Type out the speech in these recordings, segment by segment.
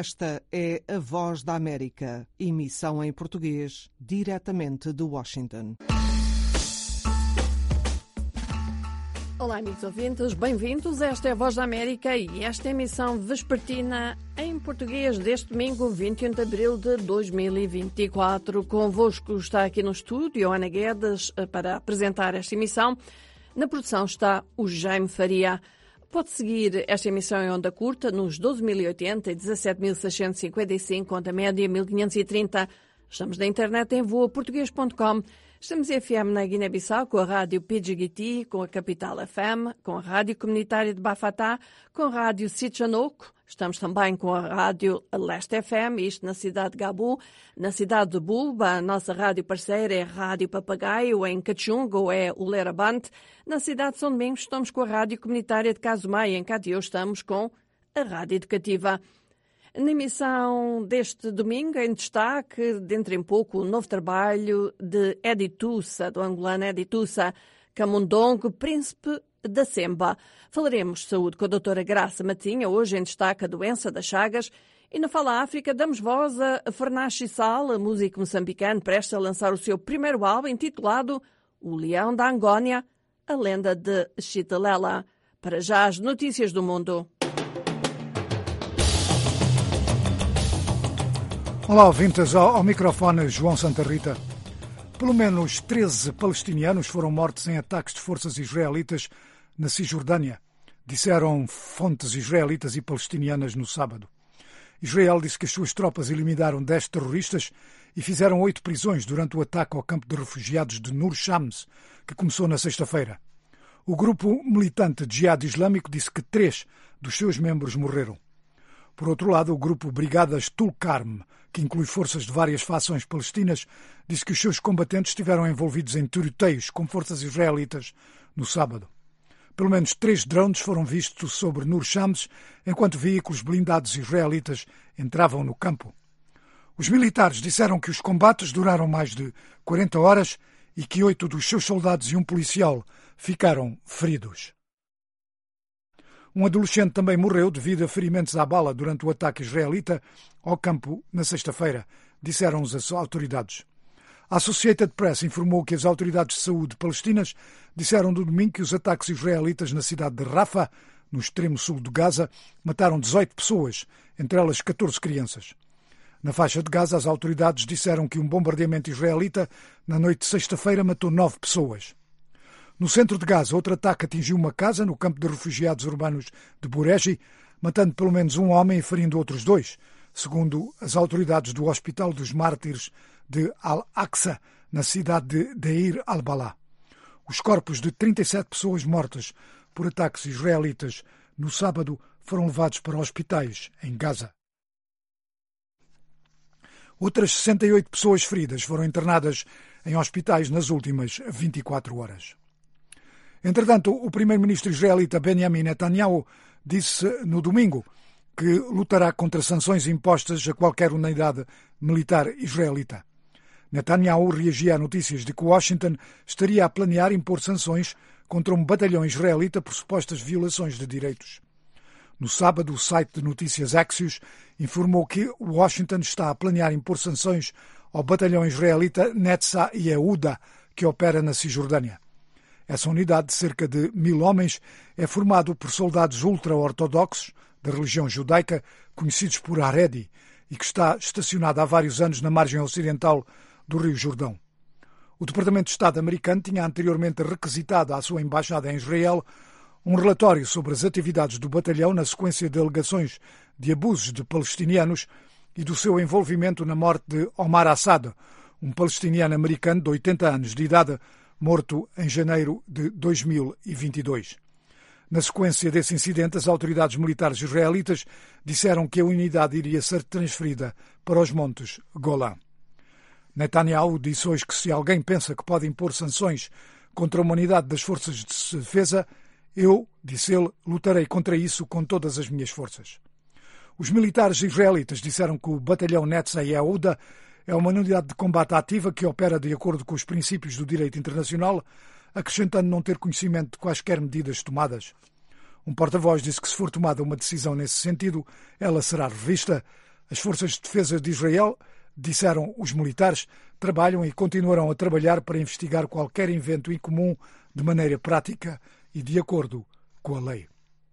Esta é a Voz da América, emissão em português, diretamente de Washington. Olá, amigos ouvintes, bem-vindos. Esta é a Voz da América e esta é a emissão vespertina em português deste domingo, 21 de abril de 2024. Convosco está aqui no estúdio Ana Guedes para apresentar esta emissão. Na produção está o Jaime Faria. Pode seguir esta emissão em onda curta nos 12.080 e 17.655, onda média 1.530. Estamos na internet em voaportuguês.com. Estamos em FM na Guiné-Bissau com a rádio Pidjigiti, com a Capital FM, com a rádio comunitária de Bafatá, com a rádio Sitchanoco. Estamos também com a rádio Leste FM, isto na cidade de Gabu. Na cidade de Bulba, a nossa rádio parceira é a Rádio Papagaio, em Cachungo é o Lerabante. Na cidade de São Domingos estamos com a rádio comunitária de Casumai, em Catió estamos com a rádio educativa. Na emissão deste domingo, em destaque, dentro em pouco, o novo trabalho de Edi Tussa, do angolano Edi Tussa, Camundongo, Príncipe da Semba. Falaremos de saúde com a doutora Graça Matinha, hoje em destaque a doença das Chagas. E na Fala África damos voz a Fernácio Sal, músico moçambicano, prestes a lançar o seu primeiro álbum intitulado O Leão da Angónia, a lenda de Chitalela. Para já as notícias do mundo. Olá, ouvintes, ao microfone João Santa Rita. Pelo menos 13 palestinianos foram mortos em ataques de forças israelitas na Cisjordânia, disseram fontes israelitas e palestinianas no sábado. Israel disse que as suas tropas eliminaram 10 terroristas e fizeram 8 prisões durante o ataque ao campo de refugiados de Nur Shams, que começou na sexta-feira. O grupo militante de Jihad Islâmico disse que 3 dos seus membros morreram. Por outro lado, o grupo Brigadas Tulkarm, que inclui forças de várias fações palestinas, disse que os seus combatentes estiveram envolvidos em tiroteios com forças israelitas no sábado. Pelo menos 3 drones foram vistos sobre Nur Shams, enquanto veículos blindados israelitas entravam no campo. Os militares disseram que os combates duraram mais de 40 horas e que 8 dos seus soldados e um policial ficaram feridos. Um adolescente também morreu devido a ferimentos à bala durante o ataque israelita ao campo na sexta-feira, disseram as autoridades. A Associated Press informou que as autoridades de saúde palestinas disseram no domingo que os ataques israelitas na cidade de Rafah, no extremo sul de Gaza, mataram 18 pessoas, entre elas 14 crianças. Na faixa de Gaza, as autoridades disseram que um bombardeamento israelita na noite de sexta-feira matou 9 pessoas. No centro de Gaza, outro ataque atingiu uma casa no campo de refugiados urbanos de Bureji, matando pelo menos um homem e ferindo outros 2, segundo as autoridades do Hospital dos Mártires de Al-Aqsa, na cidade de Deir al-Balá. Os corpos de 37 pessoas mortas por ataques israelitas no sábado foram levados para hospitais em Gaza. Outras 68 pessoas feridas foram internadas em hospitais nas últimas 24 horas. Entretanto, o primeiro-ministro israelita Benjamin Netanyahu disse no domingo que lutará contra sanções impostas a qualquer unidade militar israelita. Netanyahu reagia a notícias de que Washington estaria a planear impor sanções contra um batalhão israelita por supostas violações de direitos. No sábado, o site de notícias Axios informou que Washington está a planear impor sanções ao batalhão israelita Netza Yehuda, que opera na Cisjordânia. Essa unidade, de cerca de 1000 homens, é formada por soldados ultra-ortodoxos da religião judaica, conhecidos por Haredi, e que está estacionada há vários anos na margem ocidental do Rio Jordão. O Departamento de Estado americano tinha anteriormente requisitado à sua embaixada em Israel um relatório sobre as atividades do batalhão na sequência de alegações de abusos de palestinianos e do seu envolvimento na morte de Omar Assad, um palestiniano americano de 80 anos de idade, morto em janeiro de 2022. Na sequência desse incidente, as autoridades militares israelitas disseram que a unidade iria ser transferida para os montes Golã. Netanyahu disse hoje que se alguém pensa que pode impor sanções contra uma unidade das forças de defesa, eu, disse ele, lutarei contra isso com todas as minhas forças. Os militares israelitas disseram que o batalhão Netza Yehuda é uma unidade de combate ativa que opera de acordo com os princípios do direito internacional, acrescentando não ter conhecimento de quaisquer medidas tomadas. Um porta-voz disse que se for tomada uma decisão nesse sentido, ela será revista. As forças de defesa de Israel, disseram os militares, trabalham e continuarão a trabalhar para investigar qualquer evento incomum de maneira prática e de acordo com a lei.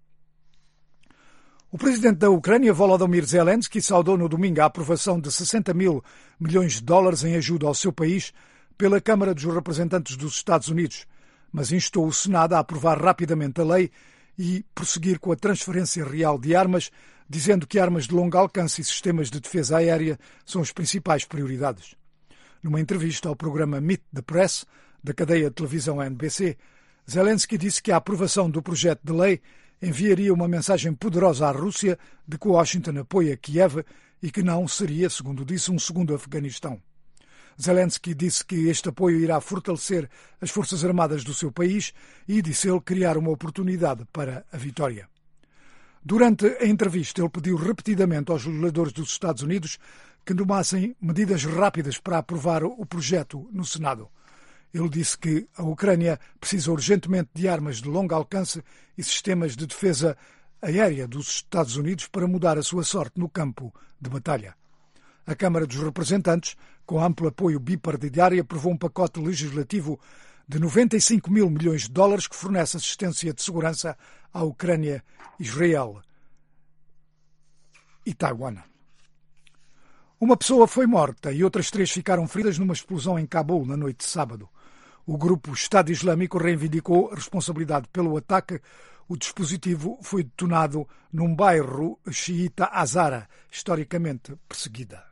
O presidente da Ucrânia, Volodymyr Zelensky, saudou no domingo a aprovação de 60 mil milhões de dólares em ajuda ao seu país pela Câmara dos Representantes dos Estados Unidos, mas instou o Senado a aprovar rapidamente a lei e prosseguir com a transferência real de armas, dizendo que armas de longo alcance e sistemas de defesa aérea são as principais prioridades. Numa entrevista ao programa Meet the Press, da cadeia de televisão NBC, Zelensky disse que a aprovação do projeto de lei enviaria uma mensagem poderosa à Rússia de que Washington apoia Kiev e que não seria, segundo disse, um segundo Afeganistão. Zelensky disse que este apoio irá fortalecer as forças armadas do seu país e, disse ele, criar uma oportunidade para a vitória. Durante a entrevista, ele pediu repetidamente aos legisladores dos Estados Unidos que tomassem medidas rápidas para aprovar o projeto no Senado. Ele disse que a Ucrânia precisa urgentemente de armas de longo alcance e sistemas de defesa aérea dos Estados Unidos para mudar a sua sorte no campo de batalha. A Câmara dos Representantes, com amplo apoio bipartidário, aprovou um pacote legislativo de 95 mil milhões de dólares que fornece assistência de segurança à Ucrânia, Israel e Taiwan. Uma pessoa foi morta e outras 3 ficaram feridas numa explosão em Cabul na noite de sábado. O grupo Estado Islâmico reivindicou a responsabilidade pelo ataque. O dispositivo foi detonado num bairro xiita Hazara, historicamente perseguida.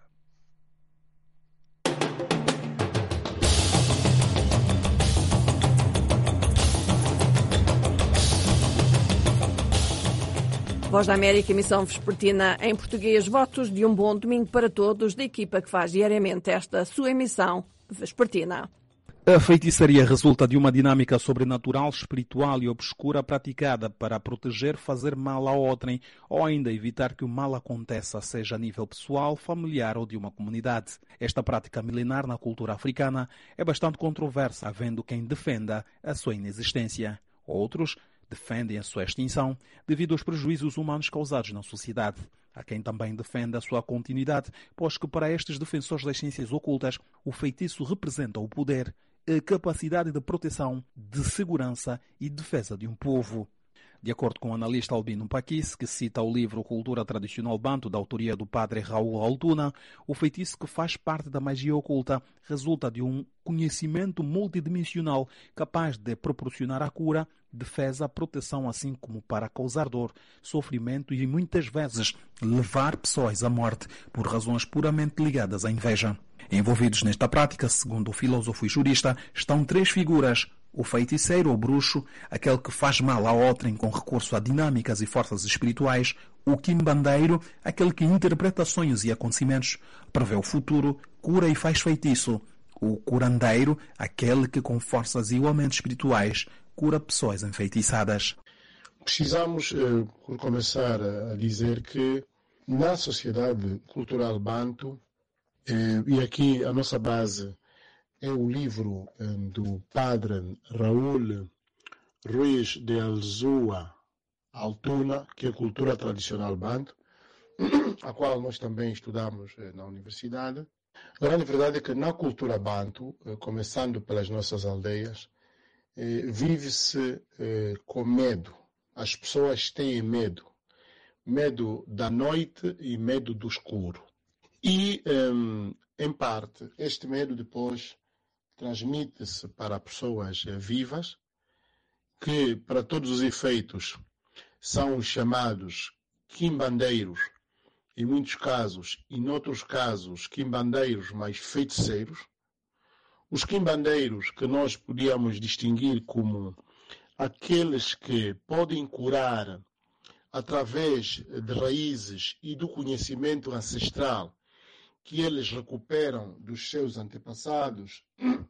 Voz da América, emissão vespertina em português. Votos de um bom domingo para todos da equipa que faz diariamente esta sua emissão vespertina. A feitiçaria resulta de uma dinâmica sobrenatural, espiritual e obscura praticada para proteger, fazer mal a outrem ou ainda evitar que o mal aconteça, seja a nível pessoal, familiar ou de uma comunidade. Esta prática milenar na cultura africana é bastante controversa, havendo quem defenda a sua inexistência. Outros defendem a sua extinção devido aos prejuízos humanos causados na sociedade. Há quem também defenda a sua continuidade, pois que para estes defensores das ciências ocultas, o feitiço representa o poder, a capacidade de proteção, de segurança e defesa de um povo. De acordo com o analista Albino Paquis, que cita o livro Cultura Tradicional Banto, da autoria do padre Raul Altuna, o feitiço, que faz parte da magia oculta, resulta de um conhecimento multidimensional capaz de proporcionar a cura, defesa, proteção, assim como para causar dor, sofrimento e muitas vezes levar pessoas à morte por razões puramente ligadas à inveja. Envolvidos nesta prática, segundo o filósofo e jurista, estão 3 figuras: o feiticeiro ou bruxo, aquele que faz mal a outrem com recurso a dinâmicas e forças espirituais; o quimbandeiro, aquele que interpreta sonhos e acontecimentos, prevê o futuro, cura e faz feitiço; o curandeiro, aquele que com forças igualmente espirituais cura pessoas enfeitiçadas. Precisamos, por começar, a dizer que na sociedade cultural banto, e aqui a nossa base é o livro do padre Raul Ruiz de Alzua Altuna, que é Cultura Tradicional Banto, a qual nós também estudamos na universidade. A grande verdade é que na cultura banto, começando pelas nossas aldeias, vive-se com medo. As pessoas têm medo. Medo da noite e medo do escuro. E, em parte, este medo depois transmite-se para pessoas vivas, que, para todos os efeitos, são os chamados quimbandeiros, em muitos casos, e noutros casos, quimbandeiros mais feiticeiros. Os quimbandeiros, que nós podíamos distinguir como aqueles que podem curar através de raízes e do conhecimento ancestral que eles recuperam dos seus antepassados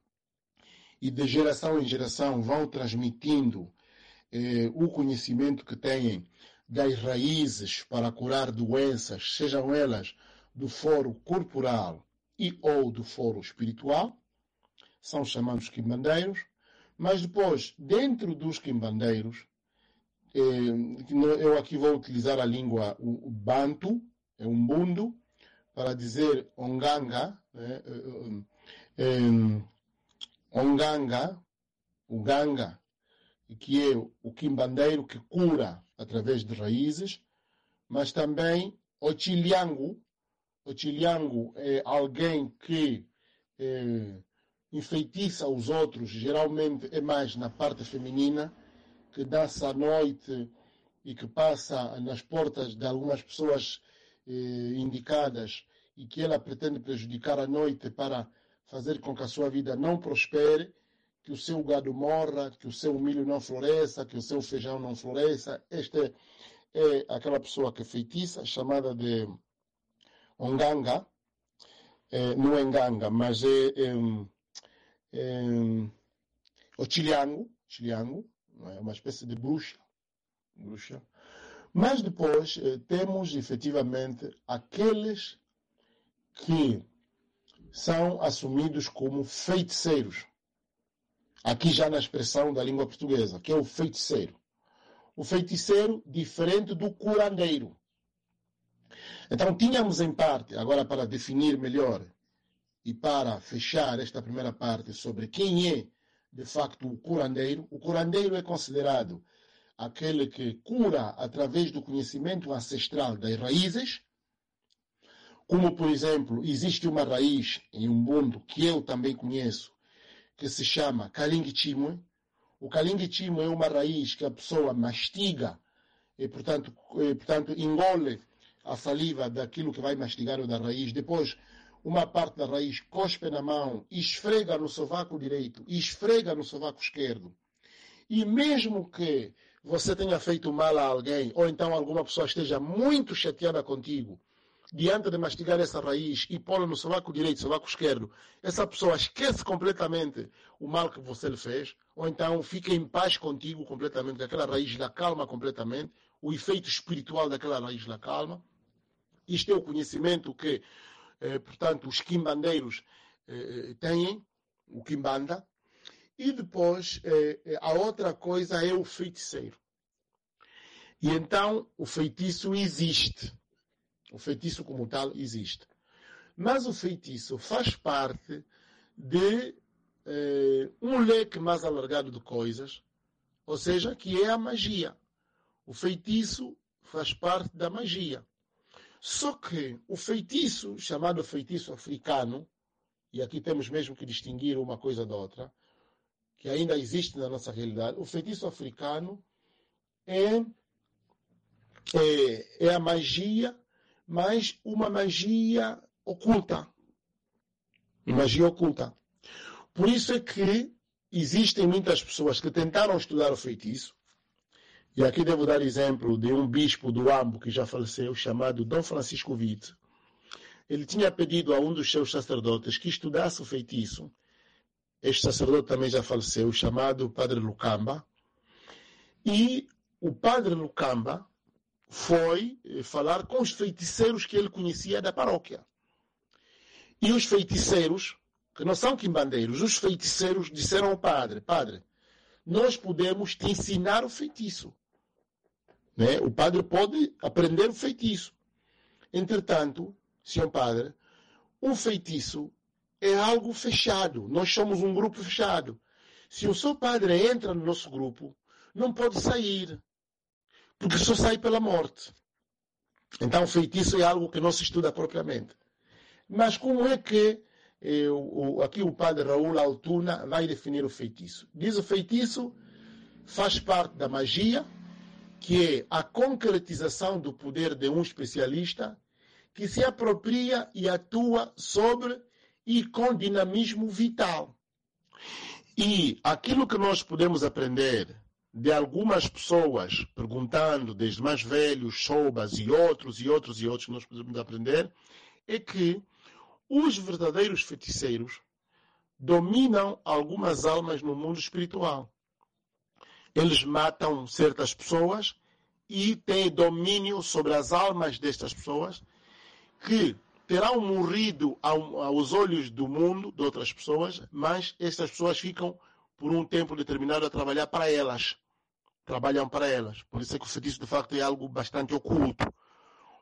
e de geração em geração vão transmitindo o conhecimento que têm das raízes para curar doenças, sejam elas do foro corporal e ou do foro espiritual, são chamados quimbandeiros. Mas depois, dentro dos quimbandeiros, eu aqui vou utilizar a língua banto, é umbundo, para dizer onganga, né? Onganga, o ganga, que é o quimbandeiro que cura através de raízes, mas também o chiliango. O chiliango é alguém que enfeitiça os outros, geralmente é mais na parte feminina, que dança à noite e que passa nas portas de algumas pessoas indicadas e que ela pretende prejudicar à noite para fazer com que a sua vida não prospere, que o seu gado morra, que o seu milho não floresça, que o seu feijão não floresça. Esta é aquela pessoa que é feitiça, chamada de onganga. Não é enganga, mas é o chiliango, é uma espécie de bruxa. Mas depois temos efetivamente aqueles que são assumidos como feiticeiros. Aqui já na expressão da língua portuguesa, que é o feiticeiro. O feiticeiro diferente do curandeiro. Então tínhamos em parte, agora para definir melhor e para fechar esta primeira parte sobre quem é de facto o curandeiro é considerado aquele que cura através do conhecimento ancestral das raízes, como por exemplo, existe uma raiz em Ubuntu que eu também conheço, que se chama Kalingi-Chimwe. O Kalingi-Chimwe é uma raiz que a pessoa mastiga e, portanto, engole a saliva daquilo que vai mastigar da raiz. Depois, uma parte da raiz cospe na mão, esfrega no sovaco direito, esfrega no sovaco esquerdo. E mesmo que você tenha feito mal a alguém, ou então alguma pessoa esteja muito chateada contigo, diante de mastigar essa raiz e pô-la no sovaco direito, sovaco esquerdo, essa pessoa esquece completamente o mal que você lhe fez, ou então fica em paz contigo completamente, que aquela raiz lhe calma completamente, o efeito espiritual daquela raiz lhe calma. Isto é o conhecimento que, portanto, os quimbandeiros têm, o quimbanda. E depois, a outra coisa é o feiticeiro. E então, o feitiço existe. O feitiço como tal existe. Mas o feitiço faz parte de um leque mais alargado de coisas, ou seja, que é a magia. O feitiço faz parte da magia. Só que o feitiço, chamado feitiço africano, e aqui temos mesmo que distinguir uma coisa da outra, que ainda existe na nossa realidade, o feitiço africano é a magia, mas uma magia oculta. Magia oculta. Por isso é que existem muitas pessoas que tentaram estudar o feitiço, e aqui devo dar exemplo de um bispo do Ambo que já faleceu, chamado Dom Francisco Witt. Ele tinha pedido a um dos seus sacerdotes que estudasse o feitiço. Este sacerdote também já faleceu, chamado Padre Lucamba. E o Padre Lucamba foi falar com os feiticeiros que ele conhecia da paróquia. E os feiticeiros, que não são quimbandeiros, os feiticeiros disseram ao padre: Padre, nós podemos te ensinar o feitiço. Né? O padre pode aprender o feitiço. Entretanto, senhor padre, o feitiço é algo fechado. Nós somos um grupo fechado. Se o seu padre entra no nosso grupo, não pode sair, porque só sai pela morte. Então, o feitiço é algo que não se estuda propriamente. Mas como é que aqui o padre Raul Altuna vai definir o feitiço? Diz: o feitiço faz parte da magia, que é a concretização do poder de um especialista que se apropria e atua sobre e com dinamismo vital. E aquilo que nós podemos aprender de algumas pessoas, perguntando, desde mais velhos, Shobas e outros, que nós podemos aprender, é que os verdadeiros feiticeiros dominam algumas almas no mundo espiritual. Eles matam certas pessoas e têm domínio sobre as almas destas pessoas, que terão morrido aos olhos do mundo, de outras pessoas, mas estas pessoas ficam por um tempo determinado a trabalhar para elas. Trabalham para elas. Por isso é que o feitiço, de facto, é algo bastante oculto.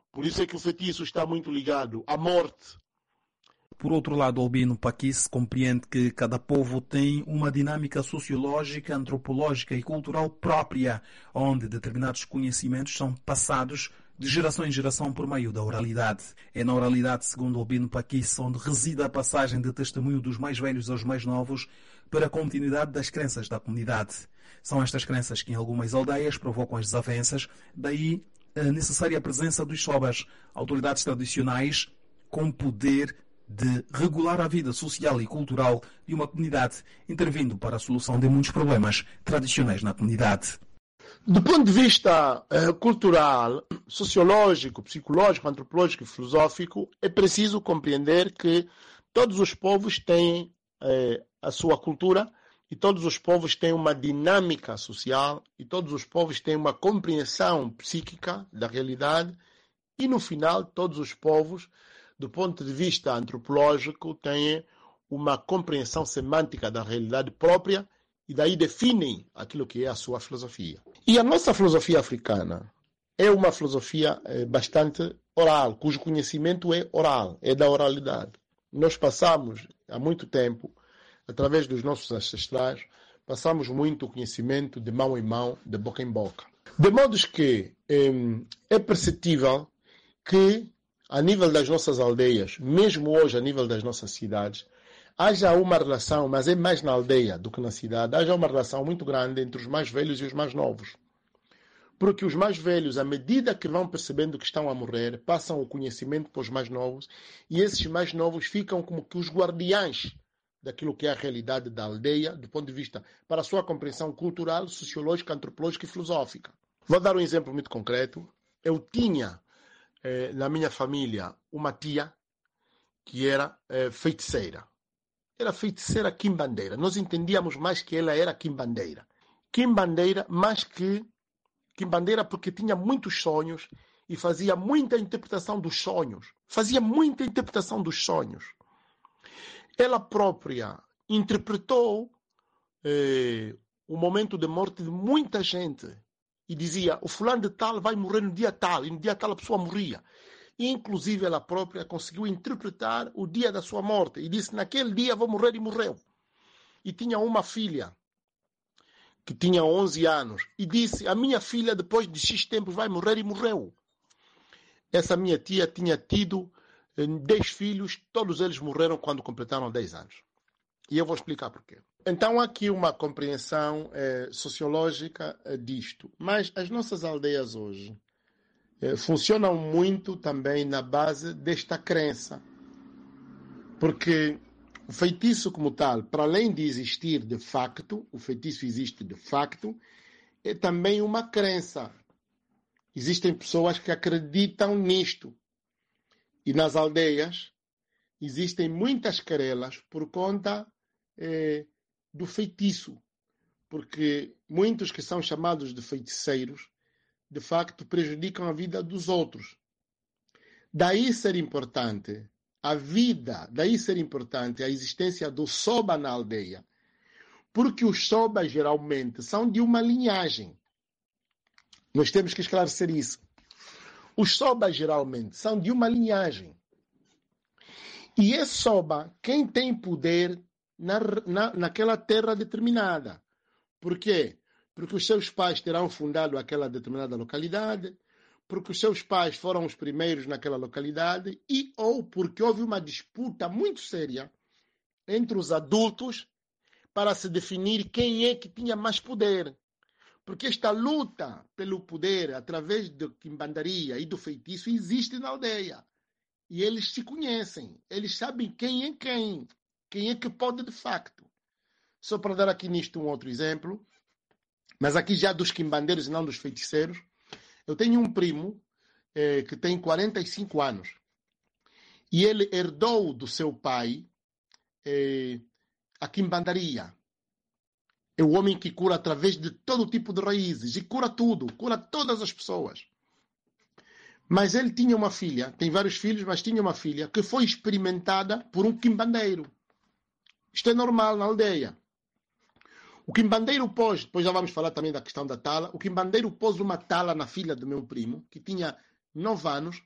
Por isso é que o feitiço está muito ligado à morte. Por outro lado, Albino Paquis compreende que cada povo tem uma dinâmica sociológica, antropológica e cultural própria, onde determinados conhecimentos são passados de geração em geração por meio da oralidade. É na oralidade, segundo Albino Paquis, onde reside a passagem de testemunho dos mais velhos aos mais novos para a continuidade das crenças da comunidade. São estas crenças que em algumas aldeias provocam as desavenças, daí a necessária presença dos sobas, autoridades tradicionais com poder de regular a vida social e cultural de uma comunidade, intervindo para a solução de muitos problemas tradicionais na comunidade. Do ponto de vista cultural, sociológico, psicológico, antropológico e filosófico, é preciso compreender que todos os povos têm a sua cultura e todos os povos têm uma dinâmica social e todos os povos têm uma compreensão psíquica da realidade e, no final, todos os povos, do ponto de vista antropológico, têm uma compreensão semântica da realidade própria e daí definem aquilo que é a sua filosofia. E a nossa filosofia africana é uma filosofia bastante oral, cujo conhecimento é oral, é da oralidade. Nós passamos, há muito tempo, através dos nossos ancestrais, passamos muito o conhecimento de mão em mão, de boca em boca. De modo que é perceptível que, a nível das nossas aldeias, mesmo hoje a nível das nossas cidades, haja uma relação, mas é mais na aldeia do que na cidade, haja uma relação muito grande entre os mais velhos e os mais novos. Porque os mais velhos, à medida que vão percebendo que estão a morrer, passam o conhecimento para os mais novos, e esses mais novos ficam como que os guardiães daquilo que é a realidade da aldeia, do ponto de vista para a sua compreensão cultural, sociológica, antropológica e filosófica. Vou dar um exemplo muito concreto. Eu tinha na minha família uma tia que era feiticeira. Era feiticeira quimbandeira. Nós entendíamos mais que ela era quimbandeira. Quimbandeira mais que quimbandeira porque tinha muitos sonhos e fazia muita interpretação dos sonhos. Ela própria interpretou o momento de morte de muita gente. E dizia, o fulano de tal vai morrer no dia tal, e no dia tal a pessoa morria. E, inclusive, ela própria conseguiu interpretar o dia da sua morte. E disse, naquele dia vou morrer, e morreu. E tinha uma filha, que tinha 11 anos, e disse, a minha filha, depois de X tempos, vai morrer, e morreu. Essa minha tia tinha tido 10 filhos, todos eles morreram quando completaram 10 anos. E eu vou explicar porquê. Então, há aqui uma compreensão sociológica disto. Mas as nossas aldeias hoje funcionam muito também na base desta crença. Porque o feitiço como tal, para além de existir de facto, o feitiço existe de facto, é também uma crença. Existem pessoas que acreditam nisto. E nas aldeias existem muitas querelas por conta do feitiço, porque muitos que são chamados de feiticeiros, de facto, prejudicam a vida dos outros. Daí ser importante a existência do soba na aldeia, porque os sobas geralmente são de uma linhagem. Nós temos que esclarecer isso. Os sobas geralmente são de uma linhagem. E esse soba, quem tem poder naquela terra determinada. Por quê? Porque os seus pais terão fundado aquela determinada localidade, porque os seus pais foram os primeiros naquela localidade ou porque houve uma disputa muito séria entre os adultos para se definir quem é que tinha mais poder. Porque esta luta pelo poder através da quimbandaria e do feitiço existe na aldeia. E eles se conhecem, eles sabem quem é que pode de facto. Só para dar aqui nisto um outro exemplo, mas aqui já dos quimbandeiros e não dos feiticeiros, eu tenho um primo que tem 45 anos e ele herdou do seu pai a quimbandaria. É o homem que cura através de todo tipo de raízes e cura tudo, cura todas as pessoas. Mas ele tinha uma filha, tem vários filhos, mas tinha uma filha que foi experimentada por um quimbandeiro. Isto é normal na aldeia. O quimbandeiro pôs, depois já vamos falar também da questão da tala, o quimbandeiro pôs uma tala na filha do meu primo, que tinha 9 anos,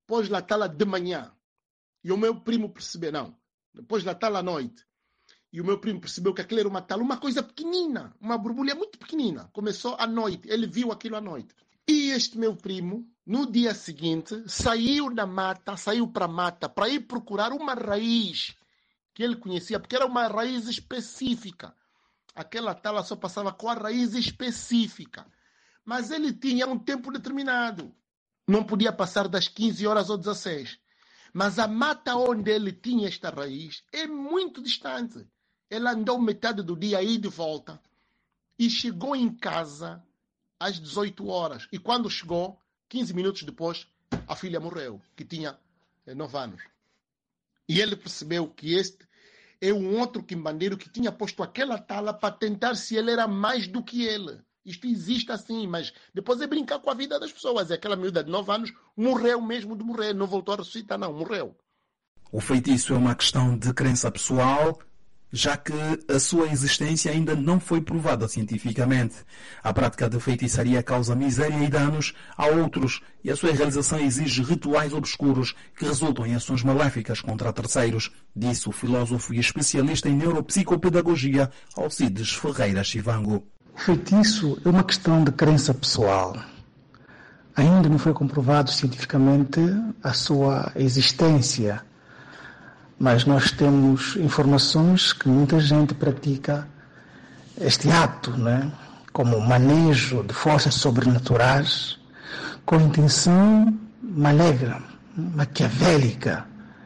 pôs lá tala de manhã. E o meu primo percebeu, não, pôs lá tala à noite. E o meu primo percebeu que aquilo era uma tala, uma coisa pequenina, uma borbulha muito pequenina. Começou à noite, ele viu aquilo à noite. E este meu primo, no dia seguinte, saiu para a mata, para ir procurar uma raiz que ele conhecia, porque era uma raiz específica. Aquela tala só passava com a raiz específica. Mas ele tinha um tempo determinado. Não podia passar das 15 horas ou 16. Mas a mata onde ele tinha esta raiz é muito distante. Ele andou metade do dia aí de volta e chegou em casa às 18 horas. E quando chegou, 15 minutos depois, a filha morreu, que tinha 9 anos. E ele percebeu que este é um outro quimbandeiro que tinha posto aquela tala para tentar se ele era mais do que ele. Isto existe assim, mas depois é brincar com a vida das pessoas. Aquela miúda de 9 anos morreu mesmo de morrer, não voltou a ressuscitar, não, morreu. O feitiço é uma questão de crença pessoal, já que a sua existência ainda não foi provada cientificamente. A prática de feitiçaria causa miséria e danos a outros, e a sua realização exige rituais obscuros que resultam em ações maléficas contra terceiros, disse o filósofo e especialista em neuropsicopedagogia Alcides Ferreira Chivango. O feitiço é uma questão de crença pessoal. Ainda não foi comprovado cientificamente a sua existência, mas nós temos informações que muita gente pratica este ato, né? Como manejo de forças sobrenaturais, com intenção malévola, maquiavélica.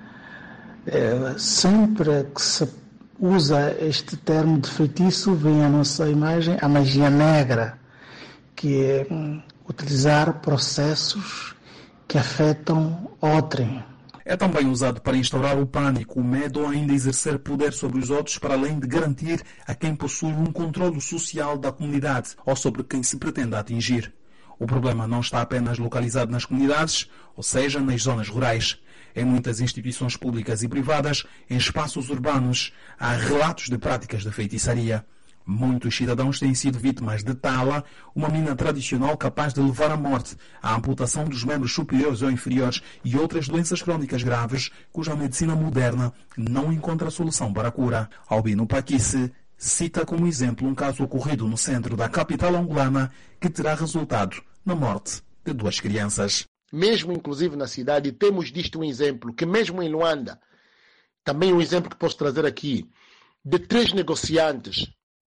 Sempre que se usa este termo de feitiço, vem à nossa imagem a magia negra, que é utilizar processos que afetam outrem. É também usado para instaurar o pânico, o medo ou ainda exercer poder sobre os outros, para além de garantir a quem possui um controle social da comunidade ou sobre quem se pretende atingir. O problema não está apenas localizado nas comunidades, ou seja, nas zonas rurais. Em muitas instituições públicas e privadas, em espaços urbanos, há relatos de práticas de feitiçaria. Muitos cidadãos têm sido vítimas de tala, uma mina tradicional capaz de levar à morte, à amputação dos membros superiores ou inferiores e outras doenças crónicas graves, cuja medicina moderna não encontra solução para a cura. Albino Paquice cita como exemplo um caso ocorrido no centro da capital angolana que terá resultado na morte de 2 crianças. Mesmo, inclusive, na cidade, temos disto um exemplo, que mesmo em Luanda, também um exemplo que posso trazer aqui, de 3 negociantes,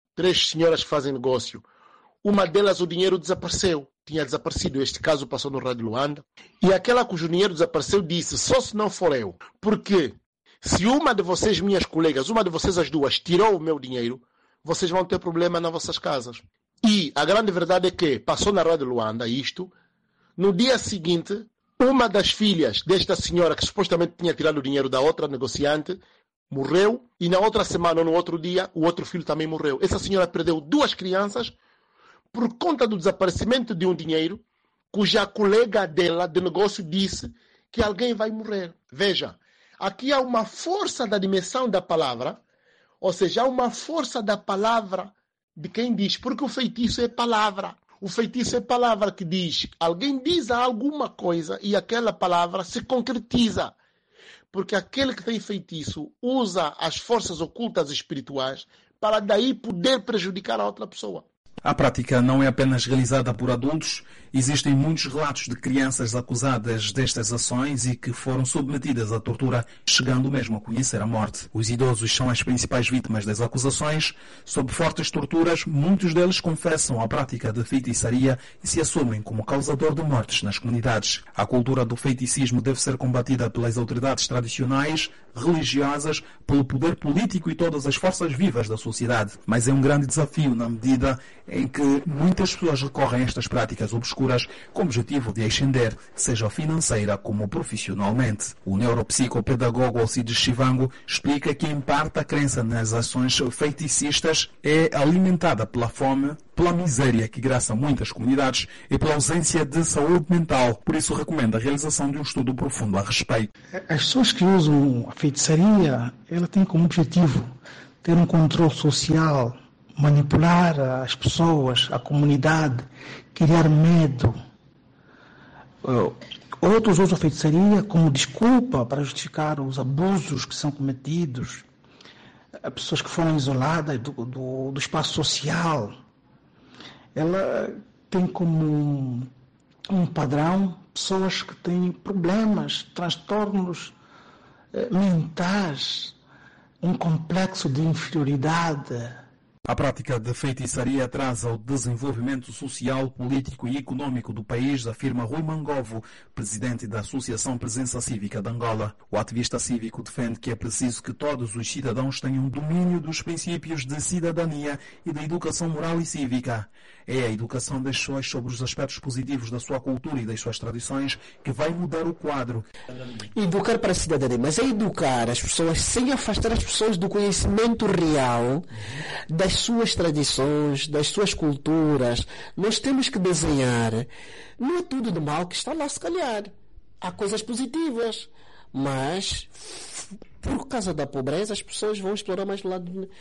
3 senhoras que fazem negócio. Uma delas, o dinheiro desapareceu. Tinha desaparecido. Este caso passou no Rádio Luanda. E aquela cujo dinheiro desapareceu disse, só se não for eu. Porque se uma de vocês, minhas colegas, uma de vocês as duas, tirou o meu dinheiro, vocês vão ter problema nas vossas casas. E a grande verdade é que passou na Rádio Luanda isto. No dia seguinte, uma das filhas desta senhora que supostamente tinha tirado o dinheiro da outra negociante morreu, e na outra semana ou no outro dia o outro filho também morreu. Essa senhora perdeu 2 crianças por conta do desaparecimento de um dinheiro cuja colega dela de negócio disse que alguém vai morrer. Veja, aqui há uma força da dimensão da palavra, ou seja, há uma força da palavra de quem diz, porque o feitiço é palavra. O feitiço é palavra que diz, alguém diz alguma coisa e aquela palavra se concretiza. Porque aquele que tem feitiço usa as forças ocultas espirituais para daí poder prejudicar a outra pessoa. A prática não é apenas realizada por adultos. Existem muitos relatos de crianças acusadas destas ações e que foram submetidas à tortura, chegando mesmo a conhecer a morte. Os idosos são as principais vítimas das acusações. Sob fortes torturas, muitos deles confessam a prática de feitiçaria e se assumem como causador de mortes nas comunidades. A cultura do feiticismo deve ser combatida pelas autoridades tradicionais, religiosas, pelo poder político e todas as forças vivas da sociedade. Mas é um grande desafio na medida em que muitas pessoas recorrem a estas práticas obscuras com o objetivo de ascender, seja financeira como profissionalmente. O neuropsicopedagogo Alcides Chivango explica que, em parte, a crença nas ações feiticistas é alimentada pela fome, pela miséria que graça muitas comunidades e pela ausência de saúde mental. Por isso, recomenda a realização de um estudo profundo a respeito. As pessoas que usam a feitiçaria, ela tem como objetivo ter um controle social, manipular as pessoas, a comunidade, criar medo. Outros usam a feitiçaria como desculpa para justificar os abusos que são cometidos, pessoas que foram isoladas do espaço social. Ela tem como um padrão pessoas que têm problemas, transtornos mentais, um complexo de inferioridade. A prática de feitiçaria atrasa o desenvolvimento social, político e econômico do país, afirma Rui Mangovo, presidente da Associação Presença Cívica de Angola. O ativista cívico defende que é preciso que todos os cidadãos tenham domínio dos princípios de cidadania e da educação moral e cívica. É a educação das pessoas sobre os aspectos positivos da sua cultura e das suas tradições que vai mudar o quadro. Educar para a cidadania, mas é educar as pessoas sem afastar as pessoas do conhecimento real das suas tradições, das suas culturas. Nós temos que desenhar. Não é tudo de mal que está lá, se calhar. Há coisas positivas, mas por causa da pobreza as pessoas vão explorar mais o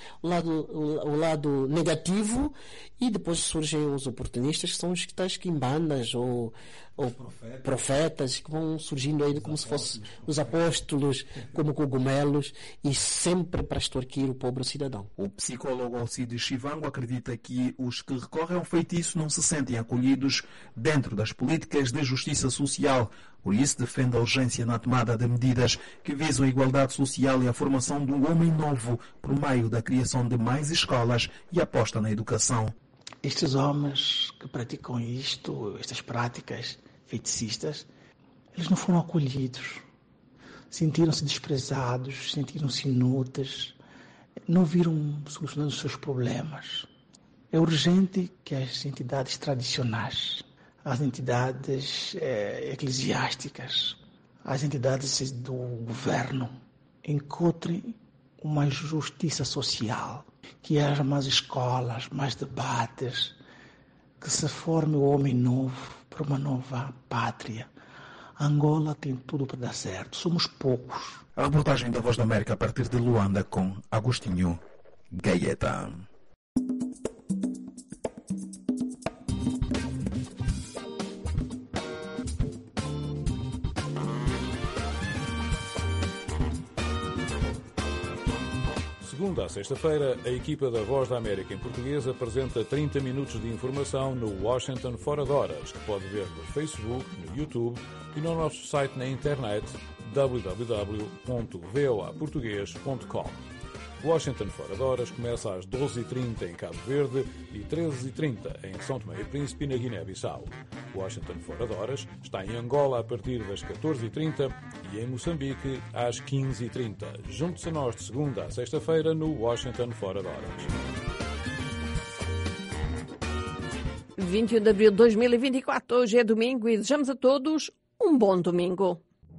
lado negativo e depois surgem os oportunistas, que são os tais quimbandas ou profetas que vão surgindo aí como se fossem os apóstolos, como cogumelos, e sempre para extorquir o pobre cidadão. O psicólogo Alcides Chivango acredita que os que recorrem ao feitiço não se sentem acolhidos dentro das políticas de justiça social. Por isso defende a urgência na tomada de medidas que visam a igualdade social e a formação de um homem novo por meio da criação de mais escolas e aposta na educação. Estes homens que praticam estas práticas feiticistas, eles não foram acolhidos. Sentiram-se desprezados, sentiram-se inúteis, não viram solucionando os seus problemas. É urgente que as entidades tradicionais, as entidades eclesiásticas, as entidades do governo encontrem uma justiça social, que haja mais escolas, mais debates, que se forme o homem novo para uma nova pátria. Angola tem tudo para dar certo, somos poucos. A reportagem da Voz da América a partir de Luanda com Agostinho Gaeta. Segunda a sexta-feira, a equipa da Voz da América em português apresenta 30 minutos de informação no Washington Fora de Horas, que pode ver no Facebook, no YouTube e no nosso site na internet www.voaportugues.com. Washington Fora de Horas começa às 12h30 em Cabo Verde e 13h30 em São Tomé e Príncipe e na Guiné-Bissau. Washington Fora de Horas está em Angola a partir das 14h30 e em Moçambique às 15h30. Junte-se a nós de segunda a sexta-feira no Washington Fora de Horas. 21 de abril de 2024, hoje é domingo e desejamos a todos um bom domingo.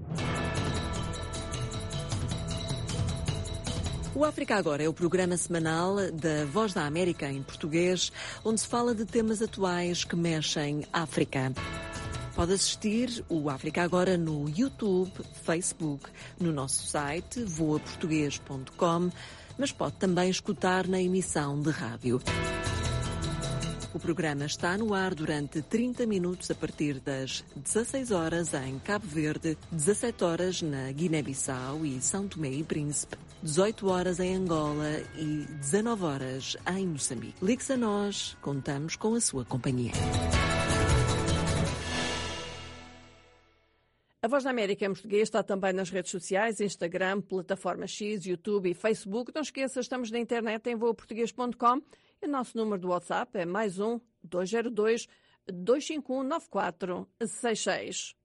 O África Agora é o programa semanal da Voz da América em português, onde se fala de temas atuais que mexem África. Pode assistir o África Agora no YouTube, Facebook, no nosso site voaportugues.com, mas pode também escutar na emissão de rádio. O programa está no ar durante 30 minutos a partir das 16 horas em Cabo Verde, 17 horas na Guiné-Bissau e São Tomé e Príncipe, 18 horas em Angola e 19 horas em Moçambique. Ligue-se a nós, contamos com a sua companhia. A Voz da América em português está também nas redes sociais, Instagram, Plataforma X, YouTube e Facebook. Não esqueça, estamos na internet em voaportugues.com. E o nosso número do WhatsApp é +1 202 251 9466.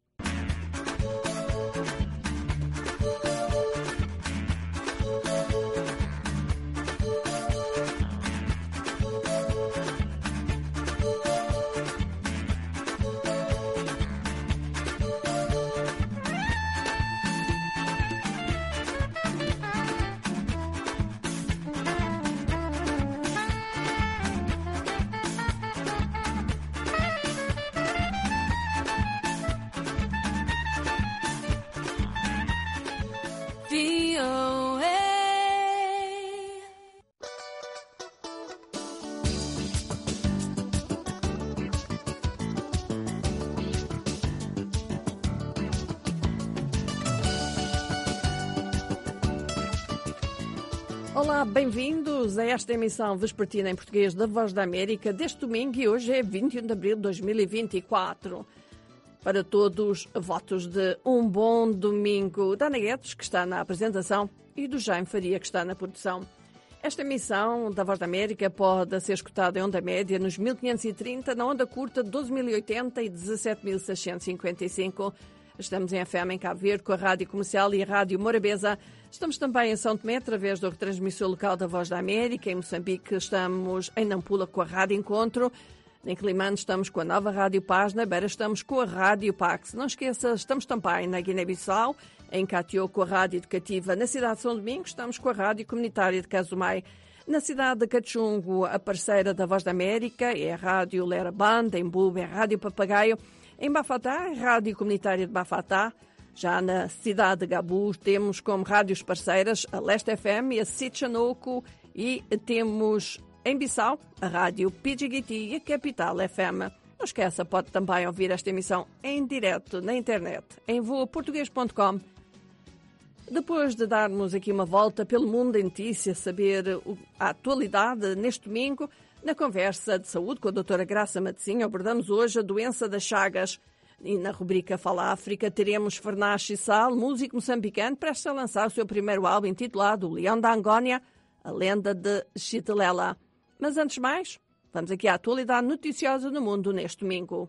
Olá, bem-vindos a esta emissão vespertina em português da Voz da América deste domingo e hoje é 21 de abril de 2024. Para todos, votos de um bom domingo da Ana Guedes, que está na apresentação, e do Jaime Faria, que está na produção. Esta emissão da Voz da América pode ser escutada em onda média nos 1530, na onda curta 12.080 e 17.655. Estamos em FM em Cabo Verde com a Rádio Comercial e a Rádio Morabeza. Estamos também em São Tomé através do retransmissor local da Voz da América. Em Moçambique estamos em Nampula com a Rádio Encontro. Em Climane estamos com a nova Rádio Paz. Na Beira estamos com a Rádio Pax. Não esqueça, estamos também na Guiné-Bissau, em Catió com a Rádio Educativa. Na cidade de São Domingos estamos com a Rádio Comunitária de Casumai. Na cidade de Cachungo, a parceira da Voz da América é a Rádio Lera Banda. Em Bube é a Rádio Papagaio. Em Bafatá, a Rádio Comunitária de Bafatá. Já na cidade de Gabu temos como rádios parceiras a Leste FM e a Sitchanoco. E temos em Bissau a Rádio Pidjigiti e a Capital FM. Não esqueça, pode também ouvir esta emissão em direto na internet, em voaportuguês.com. Depois de darmos aqui uma volta pelo mundo em notícias, saber a atualidade neste domingo, na conversa de saúde com a doutora Graça Matezinho, abordamos hoje a doença das Chagas. E na rubrica Fala África teremos Fernás Chissal, músico moçambicano, prestes a lançar o seu primeiro álbum intitulado O Leão da Angónia, a lenda de Chitelela. Mas antes de mais, vamos aqui à atualidade noticiosa no mundo neste domingo.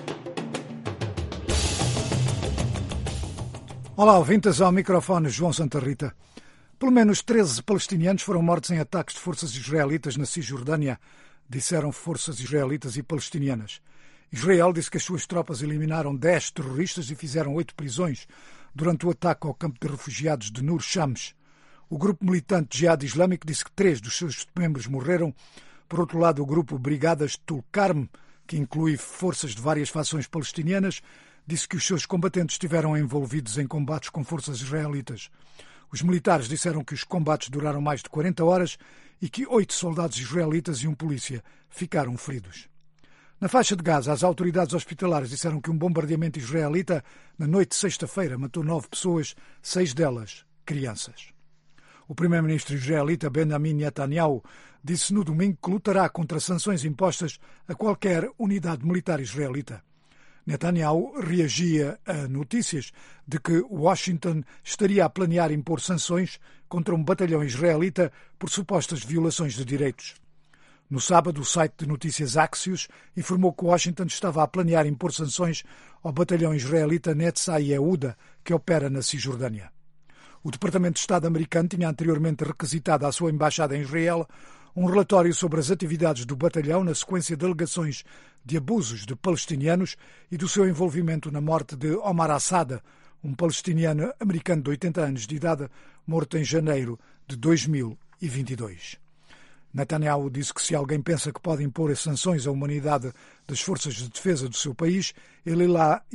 Olá, ouvintes, ao microfone João Santa Rita. Pelo menos 13 palestinianos foram mortos em ataques de forças israelitas na Cisjordânia, disseram forças israelitas e palestinianas. Israel disse que as suas tropas eliminaram 10 terroristas e fizeram 8 prisões durante o ataque ao campo de refugiados de Nur Shams. O grupo militante Jihad Islâmico disse que 3 dos seus membros morreram. Por outro lado, o grupo Brigadas Tulkarm, que inclui forças de várias fações palestinianas, disse que os seus combatentes estiveram envolvidos em combates com forças israelitas. Os militares disseram que os combates duraram mais de 40 horas e que 8 soldados israelitas e um polícia ficaram feridos. Na faixa de Gaza, as autoridades hospitalares disseram que um bombardeamento israelita na noite de sexta-feira matou 9 pessoas, 6 delas crianças. O primeiro-ministro israelita Benjamin Netanyahu disse no domingo que lutará contra sanções impostas a qualquer unidade militar israelita. Netanyahu reagia a notícias de que Washington estaria a planear impor sanções contra um batalhão israelita por supostas violações de direitos. No sábado, o site de notícias Axios informou que Washington estava a planear impor sanções ao batalhão israelita Netzai Yehuda, que opera na Cisjordânia. O Departamento de Estado americano tinha anteriormente requisitado à sua embaixada em Israel um relatório sobre as atividades do batalhão na sequência de alegações de abusos de palestinianos e do seu envolvimento na morte de Omar Assad, um palestiniano americano de 80 anos de idade, morto em janeiro de 2022. Netanyahu disse que se alguém pensa que pode impor as sanções à humanidade das forças de defesa do seu país, ele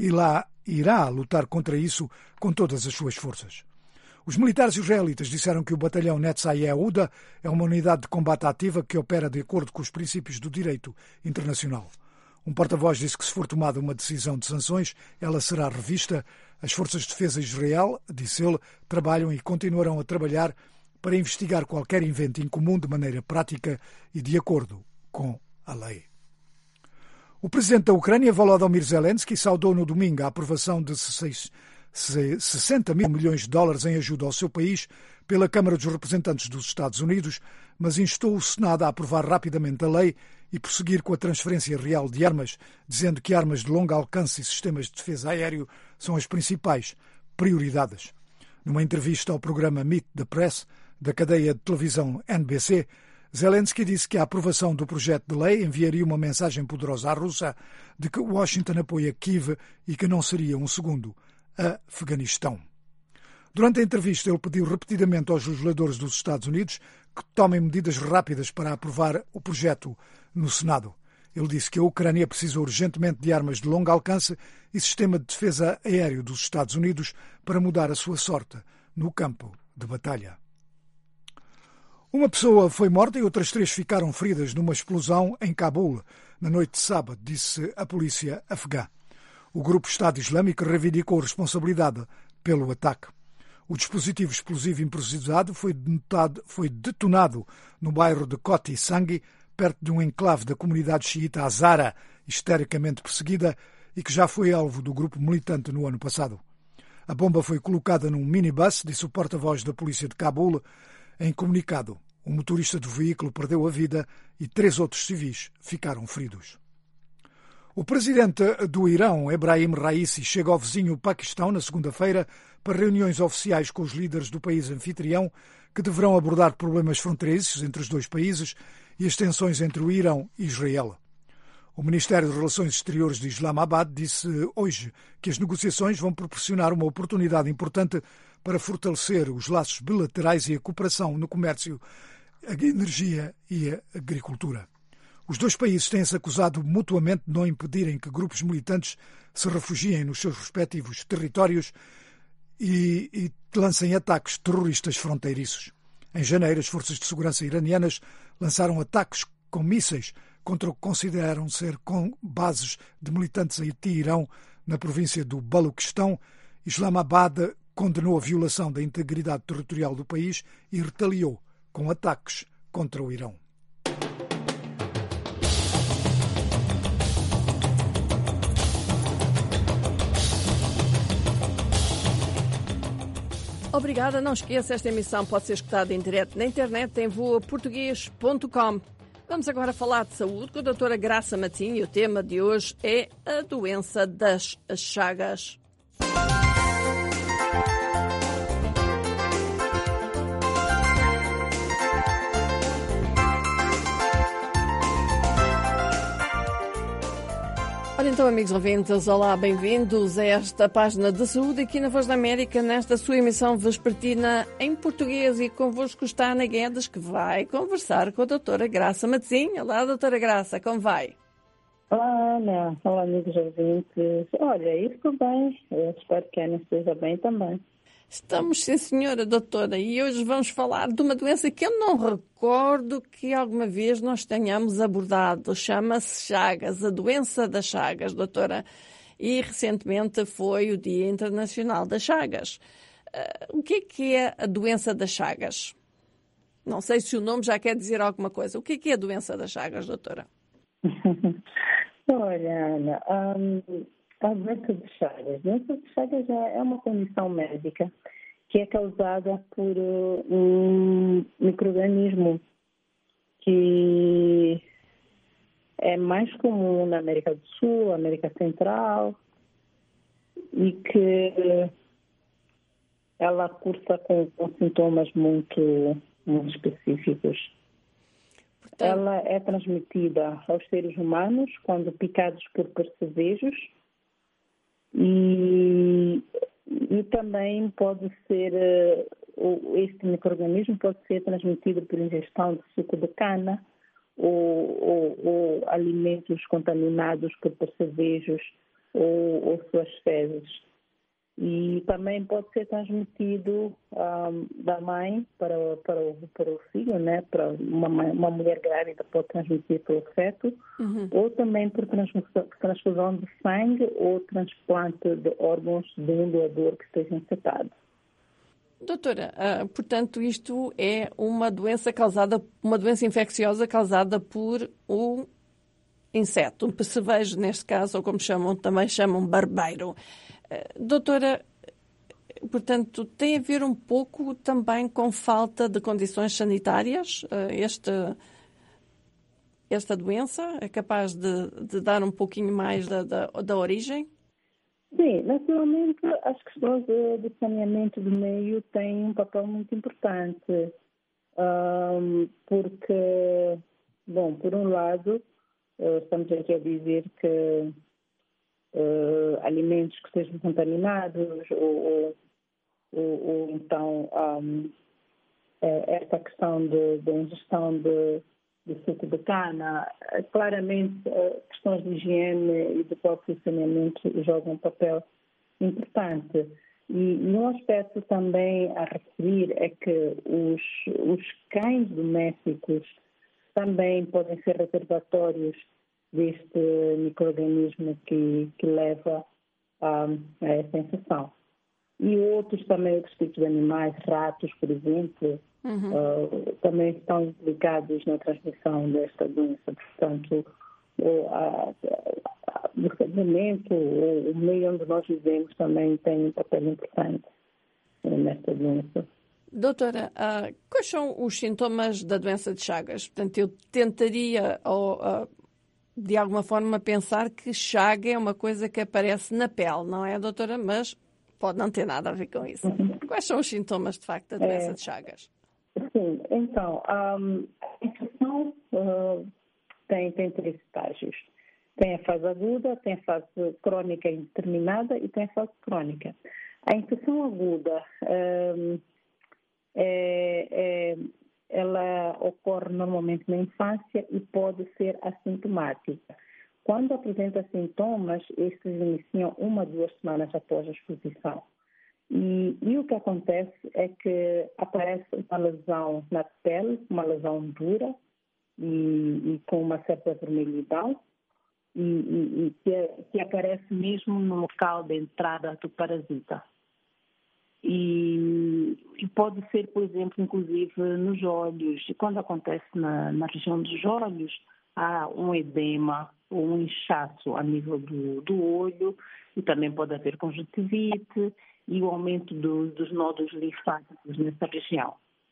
irá lutar contra isso com todas as suas forças. Os militares israelitas disseram que o batalhão Netzai Yehuda é uma unidade de combate ativa que opera de acordo com os princípios do direito internacional. Um porta-voz disse que se for tomada uma decisão de sanções, ela será revista. As forças de defesa de Israel, disse ele, trabalham e continuarão a trabalhar para investigar qualquer invento incomum de maneira prática e de acordo com a lei. O presidente da Ucrânia, Volodymyr Zelensky, saudou no domingo a aprovação de 60 mil milhões de dólares em ajuda ao seu país pela Câmara dos Representantes dos Estados Unidos, mas instou o Senado a aprovar rapidamente a lei e prosseguir com a transferência real de armas, dizendo que armas de longo alcance e sistemas de defesa aéreo são as principais prioridades. Numa entrevista ao programa Meet the Press da cadeia de televisão NBC, Zelensky disse que a aprovação do projeto de lei enviaria uma mensagem poderosa à Rússia de que Washington apoia Kiev e que não seria um segundo Afeganistão. Durante a entrevista, ele pediu repetidamente aos legisladores dos Estados Unidos que tomem medidas rápidas para aprovar o projeto no Senado. Ele disse que a Ucrânia precisa urgentemente de armas de longo alcance e sistema de defesa aéreo dos Estados Unidos para mudar a sua sorte no campo de batalha. Uma pessoa foi morta e outras 3 ficaram feridas numa explosão em Cabul na noite de sábado, disse a polícia afegã. O grupo Estado Islâmico reivindicou responsabilidade pelo ataque. O dispositivo explosivo improvisado foi detonado no bairro de Koti Sanghi, perto de um enclave da comunidade xiita Hazara, histericamente perseguida e que já foi alvo do grupo militante no ano passado. A bomba foi colocada num minibus, disse o porta-voz da polícia de Cabul. Em comunicado, o motorista do veículo perdeu a vida e 3 outros civis ficaram feridos. O presidente do Irão, Ebrahim Raisi, chega ao vizinho Paquistão na segunda-feira para reuniões oficiais com os líderes do país anfitrião, que deverão abordar problemas fronteiriços entre os dois países e as tensões entre o Irão e Israel. O Ministério de Relações Exteriores de Islamabad disse hoje que as negociações vão proporcionar uma oportunidade importante para fortalecer os laços bilaterais e a cooperação no comércio, a energia e a agricultura. Os dois países têm-se acusado mutuamente de não impedirem que grupos militantes se refugiem nos seus respectivos territórios e lancem ataques terroristas fronteiriços. Em janeiro, as forças de segurança iranianas lançaram ataques com mísseis contra o que consideram ser com bases de militantes anti-Irão na província do Baluquistão. Islamabad condenou a violação da integridade territorial do país e retaliou com ataques contra o Irão. Obrigada. Não esqueça, esta emissão pode ser escutada em direto na internet em voaportugues.com. Vamos agora falar de saúde com a doutora Graça Matinho e o tema de hoje é a doença das chagas. Ora então, amigos ouvintes, olá, bem-vindos a esta página de saúde aqui na Voz da América, nesta sua emissão vespertina em português, e convosco está Ana Guedes, que vai conversar com a doutora Graça Matinho. Olá, doutora Graça, como vai? Olá, Ana. Olá, amigos ouvintes. Olha, eu estou bem. Eu espero que a Ana esteja bem também. Estamos, sim, senhora doutora, e hoje vamos falar de uma doença que eu não recordo que alguma vez nós tenhamos abordado. Chama-se Chagas, a doença das Chagas, doutora. E recentemente foi o Dia Internacional das Chagas. O que é a doença das Chagas? Não sei se o nome já quer dizer alguma coisa. O que é a doença das Chagas, doutora? Olha, Ana, a doença de Chagas. A doença de Chagas é uma condição médica que é causada por um micro-organismo que é mais comum na América do Sul, América Central, e que ela cursa com sintomas muito específicos. Ela é transmitida aos seres humanos quando picados por percevejos e também pode ser, este micro-organismo pode ser transmitido por ingestão de suco de cana ou alimentos contaminados por percevejos ou suas fezes. E também pode ser transmitido da mãe para o filho, né? Para uma mulher grávida pode transmitir pelo feto, ou também por transfusão de sangue ou transplante de órgãos de um doador que esteja infectado. Doutora, portanto, isto é uma doença infecciosa causada por um inseto, um percevejo neste caso, ou como também chamam barbeiro. Doutora, portanto, tem a ver um pouco também com falta de condições sanitárias? Esta doença é capaz de dar um pouquinho mais da origem? Sim, naturalmente as questões de saneamento do meio têm um papel muito importante, porque, bom, por um lado, estamos aqui a dizer que alimentos que sejam contaminados ou então esta questão da ingestão de suco de cana, claramente questões de higiene e de próprio saneamento jogam um papel importante. E um aspecto também a referir é que os cães domésticos também podem ser reservatórios deste micro-organismo que leva a essa infecção. E outros tipos de animais, ratos, por exemplo, também estão implicados na transmissão desta doença. Portanto, o sedimento, o meio onde nós vivemos também tem um papel importante nesta doença. Doutora, quais são os sintomas da doença de Chagas? Portanto, eu tentaria, de alguma forma, pensar que chaga é uma coisa que aparece na pele, não é, doutora? Mas pode não ter nada a ver com isso. Quais são os sintomas, de facto, da doença de Chagas? Sim, então, a infecção tem 3 estágios. Tem a fase aguda, tem a fase crônica indeterminada e tem a fase crônica. A infecção aguda, ela ocorre normalmente na infância e pode ser assintomática. Quando apresenta sintomas, estes iniciam 1 a 2 semanas após a exposição. E o que acontece é que aparece uma lesão na pele, uma lesão dura e com uma certa vermelhidão, e que aparece mesmo no local de entrada do parasita. E pode ser, por exemplo, inclusive nos olhos. E quando acontece na região dos olhos, há um edema ou um inchaço a nível do olho, e também pode haver conjuntivite e o aumento dos nódulos linfáticos nessa região.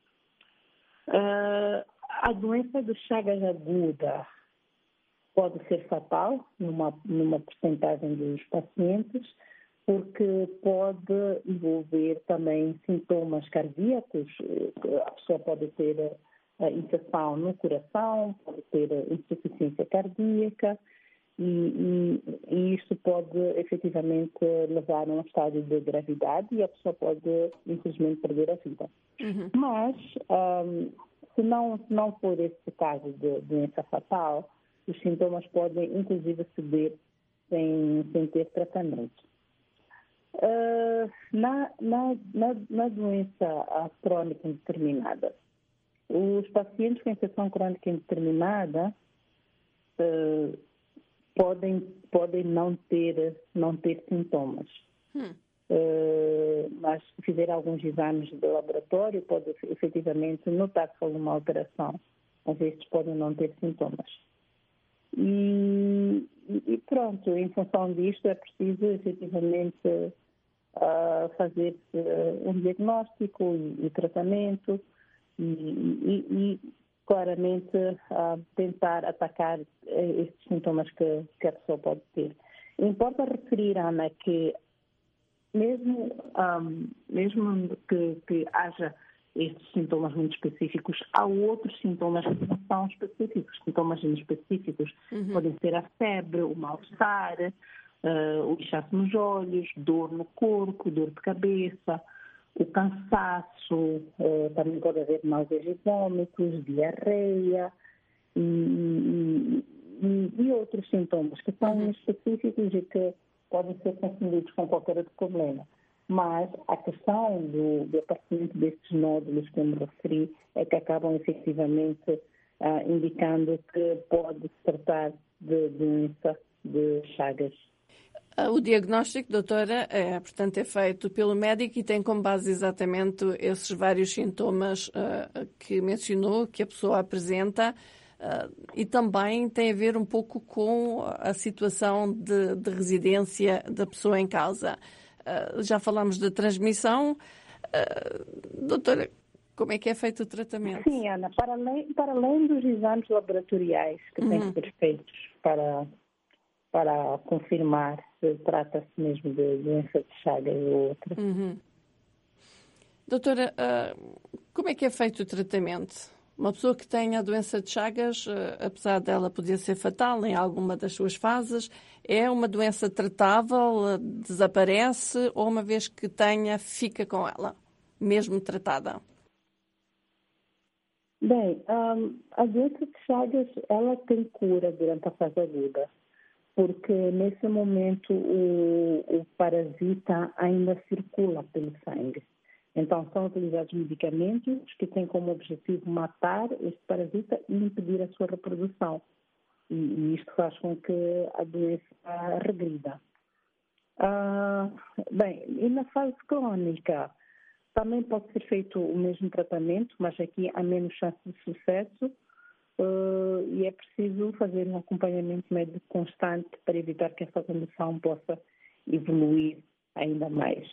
A doença de Chagas aguda pode ser fatal numa porcentagem dos pacientes, porque pode envolver também sintomas cardíacos. A pessoa pode ter infecção no coração, pode ter insuficiência cardíaca, e isto pode efetivamente levar a um estádio de gravidade e a pessoa pode, infelizmente, perder a vida. Mas, se não for esse caso de doença fatal, os sintomas podem, inclusive, ceder sem ter tratamento. Na doença crônica indeterminada, os pacientes com infecção crônica indeterminada podem não ter sintomas. Mas se fizer alguns exames de laboratório, pode efetivamente notar-se alguma alteração, mas estes podem não ter sintomas. E pronto, em função disto é preciso efetivamente fazer um diagnóstico e tratamento e claramente tentar atacar estes sintomas que a pessoa pode ter. Importa referir, Ana, que mesmo que haja estes sintomas muito específicos, há outros sintomas que não são específicos. Sintomas inespecíficos podem ser a febre, o mal-estar, o inchaço nos olhos, dor no corpo, dor de cabeça, o cansaço, também pode haver náuseas e vômitos, diarreia e outros sintomas que são específicos e que podem ser confundidos com qualquer outro problema. Mas a questão do aparecimento destes nódulos que eu me referi é que acabam efetivamente indicando que pode se tratar de doença de Chagas. O diagnóstico, doutora, portanto, é feito pelo médico e tem como base exatamente esses vários sintomas que mencionou, que a pessoa apresenta, e também tem a ver um pouco com a situação de residência da pessoa em causa. Já falámos de transmissão. Doutora, como é que é feito o tratamento? Sim, Ana, para além dos exames laboratoriais que têm que ser feitos para confirmar se trata-se mesmo de doença de Chagas ou outra. Doutora, como é que é feito o tratamento? Uma pessoa que tenha a doença de Chagas, apesar dela poder ser fatal em alguma das suas fases, é uma doença tratável, desaparece, ou uma vez que tenha, fica com ela, mesmo tratada? Bem, a doença de Chagas, ela tem cura durante a fase aguda, porque nesse momento o parasita ainda circula pelo sangue. Então, são utilizados medicamentos que têm como objetivo matar este parasita e impedir a sua reprodução. E isto faz com que a doença regrida. E na fase crónica também pode ser feito o mesmo tratamento, mas aqui há menos chance de sucesso e é preciso fazer um acompanhamento médico constante para evitar que essa condição possa evoluir ainda mais.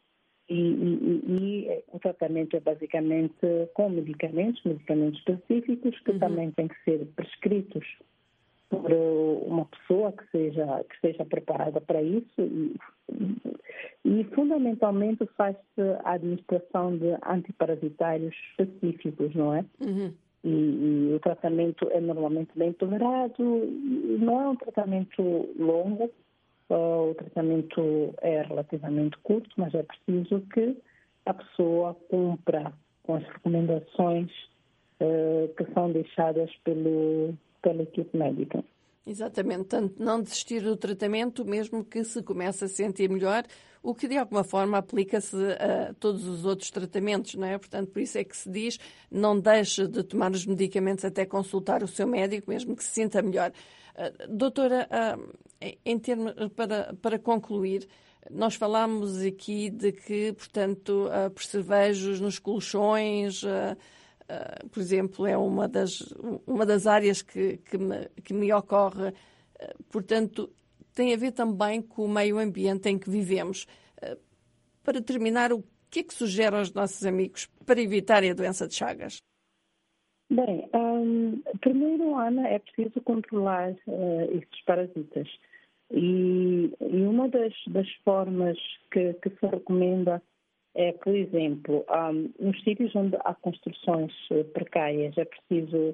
E o tratamento é basicamente com medicamentos específicos que também têm que ser prescritos por uma pessoa que esteja preparada para isso e fundamentalmente faz-se a administração de antiparasitários específicos, não é? E o tratamento é normalmente bem tolerado, não é um tratamento longo, o tratamento é relativamente curto, mas é preciso que a pessoa cumpra com as recomendações que são deixadas pela equipe médica. Exatamente, tanto não desistir do tratamento, mesmo que se comece a sentir melhor, o que de alguma forma aplica-se a todos os outros tratamentos, não é? Portanto, por isso é que se diz, não deixe de tomar os medicamentos até consultar o seu médico, mesmo que se sinta melhor. Doutora, em termos, para concluir, nós falámos aqui de que, portanto, percevejos nos colchões, por exemplo, é uma das áreas que me ocorre. Portanto, tem a ver também com o meio ambiente em que vivemos. Para terminar, o que é que sugere aos nossos amigos para evitarem a doença de Chagas? Bem, primeiro, Ana, é preciso controlar estes parasitas. E uma das formas que se recomenda é, por exemplo, nos sítios onde há construções precárias, é preciso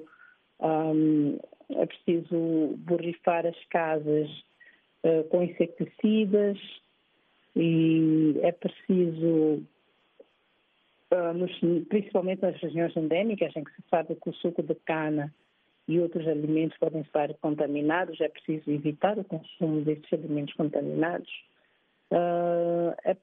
borrifar as casas com inseticidas e é preciso, principalmente nas regiões endémicas, em que se sabe que o suco de cana e outros alimentos podem estar contaminados, é preciso evitar o consumo destes alimentos contaminados. É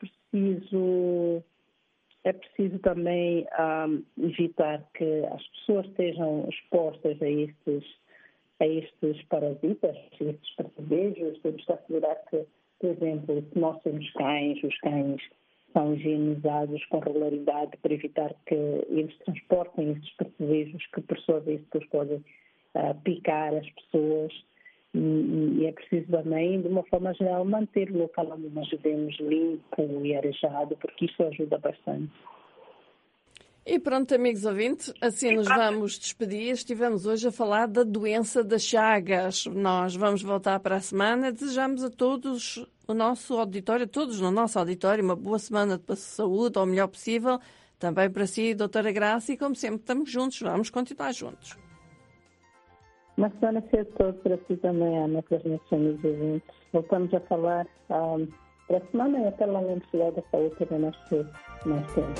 preciso também evitar que as pessoas estejam expostas a estes parasitas, a estes percevejos. Temos que assegurar que, por exemplo, se nós temos cães, os cães são higienizados com regularidade para evitar que eles transportem estes percevejos que, por sua vez, depois podem picar as pessoas. E é preciso também, de uma forma geral, manter o local onde nós vivemos limpo e arejado, porque isso ajuda bastante. E pronto, amigos ouvintes, assim nos vamos despedir. Estivemos hoje a falar da doença das Chagas. Nós vamos voltar para a semana. Desejamos a todos o nosso auditório, todos no nosso auditório, uma boa semana de saúde, ao melhor possível. Também para si, doutora Graça, e como sempre estamos juntos, vamos continuar juntos. Uma semana cedo para si também, Ana, para os nossos amigos ouvintes. Voltamos a falar para a semana e até lá na Universidade da Saúde que nós temos.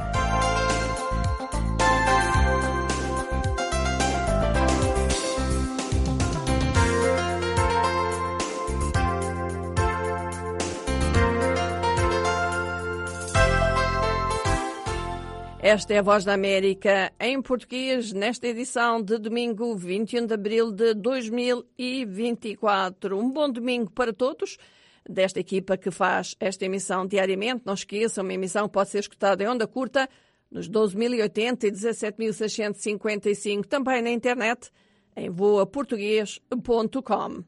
Esta é a Voz da América em português, nesta edição de domingo 21 de abril de 2024. Um bom domingo para todos, desta equipa que faz esta emissão diariamente. Não esqueçam, uma emissão pode ser escutada em onda curta, nos 12.080 e 17.655, também na internet, em voaportugues.com.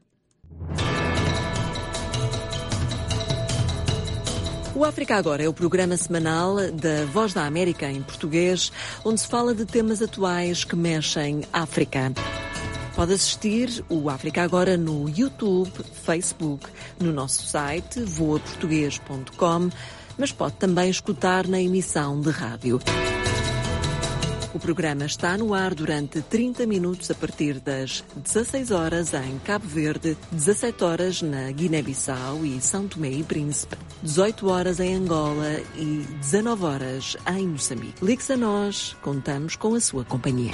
O África Agora é o programa semanal da Voz da América em português, onde se fala de temas atuais que mexem África. Pode assistir o África Agora no YouTube, Facebook, no nosso site voaportugues.com, mas pode também escutar na emissão de rádio. O programa está no ar durante 30 minutos a partir das 16 horas em Cabo Verde, 17 horas na Guiné-Bissau e São Tomé e Príncipe, 18 horas em Angola e 19 horas em Moçambique. Ligue-se a nós, contamos com a sua companhia.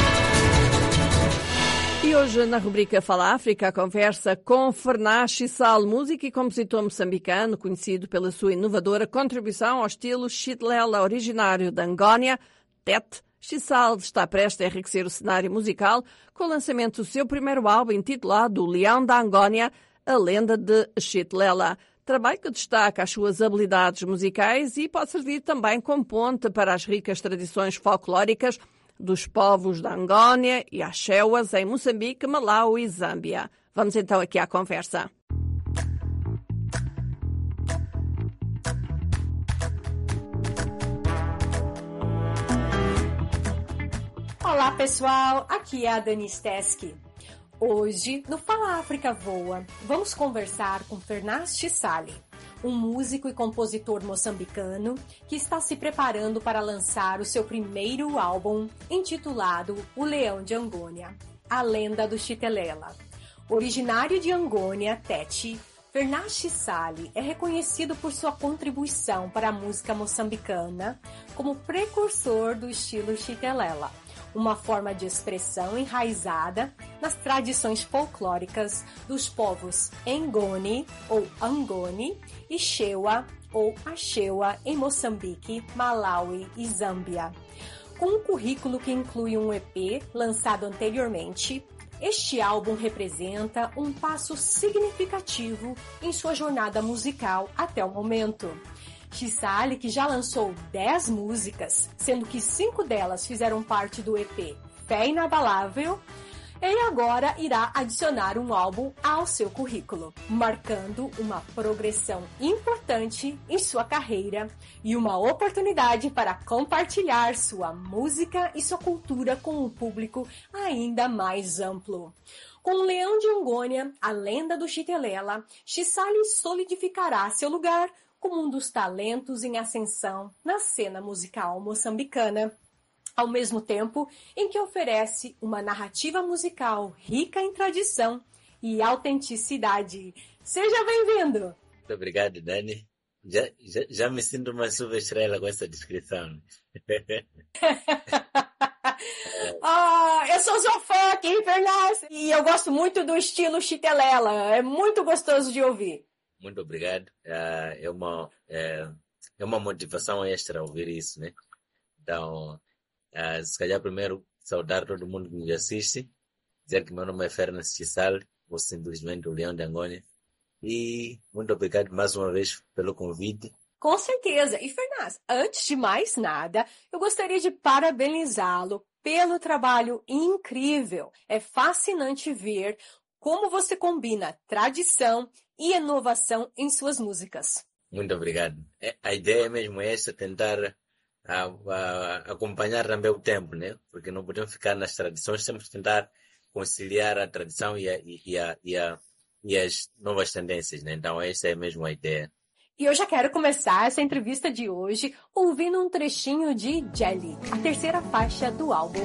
E hoje, na rubrica Fala África, a conversa com Fernás Chissal, músico e compositor moçambicano, conhecido pela sua inovadora contribuição ao estilo Chitlela, originário da Angônia, Tete. Chissal está prestes a enriquecer o cenário musical com o lançamento do seu primeiro álbum intitulado Leão da Angônia, a lenda de Chitlela. trabalho que destaca as suas habilidades musicais e pode servir também como ponte para as ricas tradições folclóricas dos povos da Angônia e as Cheuas em Moçambique, Malau e Zâmbia. Vamos então aqui à conversa. Olá pessoal, aqui é a Dani Steski. Hoje, no Fala África Voa, vamos conversar com Fernás Chisali, um músico e compositor moçambicano que está se preparando para lançar o seu primeiro álbum intitulado O Leão de Angônia, a lenda do Chitelela. Originário de Angônia, Tete, Fernás Chisali é reconhecido por sua contribuição para a música moçambicana como precursor do estilo Chitelela, uma forma de expressão enraizada nas tradições folclóricas dos povos Ngoni ou Angoni e Chewa ou Achewa em Moçambique, Malawi e Zâmbia. Com um currículo que inclui um EP lançado anteriormente, este álbum representa um passo significativo em sua jornada musical até o momento. Chisali, que já lançou 10 músicas, sendo que 5 delas fizeram parte do EP Fé Inabalável, ele agora irá adicionar um álbum ao seu currículo, marcando uma progressão importante em sua carreira e uma oportunidade para compartilhar sua música e sua cultura com um público ainda mais amplo. Com o Leão de Angônia, a lenda do Chitelela, Chisali solidificará seu lugar como um dos talentos em ascensão na cena musical moçambicana, ao mesmo tempo em que oferece uma narrativa musical rica em tradição e autenticidade. Seja bem-vindo! Muito obrigado, Dani. Já me sinto uma superestrela com essa descrição. Eu sou sua fã aqui, Fernás, e eu gosto muito do estilo Chitelela. É muito gostoso de ouvir. Muito obrigado. É uma motivação extra ouvir isso, né? Então, se calhar primeiro saudar todo mundo que nos assiste, dizer que meu nome é Fernás Chisali, ou simplesmente o Leão de Angônia. E muito obrigado mais uma vez pelo convite. Com certeza. E Fernás, antes de mais nada, eu gostaria de parabenizá-lo pelo trabalho incrível. É fascinante ver como você combina tradição e inovação em suas músicas. Muito obrigado. A ideia mesmo é essa, tentar acompanhar também o tempo, né? Porque não podemos ficar nas tradições, temos que tentar conciliar a tradição e as novas tendências, né? Então essa é mesmo a ideia. E eu já quero começar essa entrevista de hoje ouvindo um trechinho de Jelly, a terceira faixa do álbum.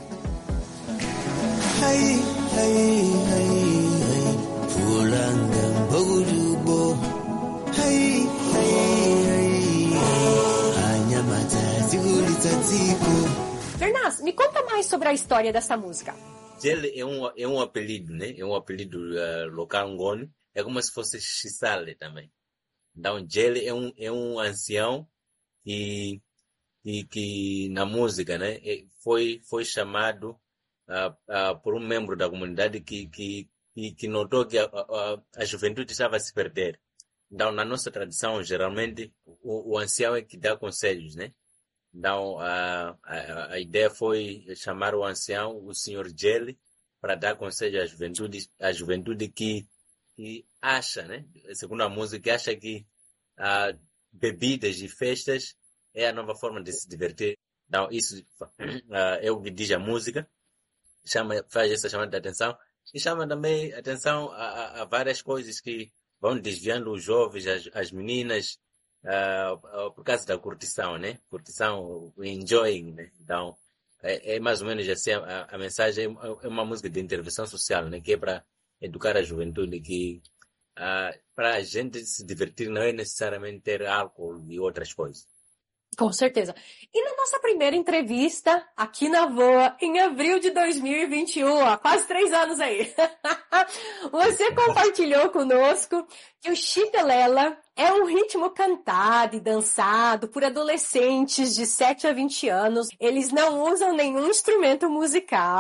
Fernás, me conta mais sobre a história dessa música. Jelly é um apelido, né? É um apelido local angolano. É como se fosse Chisali também. Então, Jelly é um ancião e que na música, né? Foi chamado por um membro da comunidade que notou que a juventude estava a se perder. Então, na nossa tradição, geralmente, o ancião é que dá conselhos, né? Então, a ideia foi chamar o ancião, o Sr. Jelly, para dar conselho à juventude que acha, né? Segundo a música, que acha que bebidas e festas é a nova forma de se divertir. Então, isso é o que diz a música, faz essa chamada de atenção, e chama também atenção a várias coisas que vão desviando os jovens, as meninas, por causa da curtição, né? Curtição, enjoying, né? Então, é mais ou menos assim, a mensagem é uma música de intervenção social, né? Que é para educar a juventude, que para a gente se divertir não é necessariamente ter álcool e outras coisas. Com certeza. E na nossa primeira entrevista, aqui na VOA, em abril de 2021, há quase 3 anos aí, você compartilhou conosco que o Chitelela é um ritmo cantado e dançado por adolescentes de 7 a 20 anos. Eles não usam nenhum instrumento musical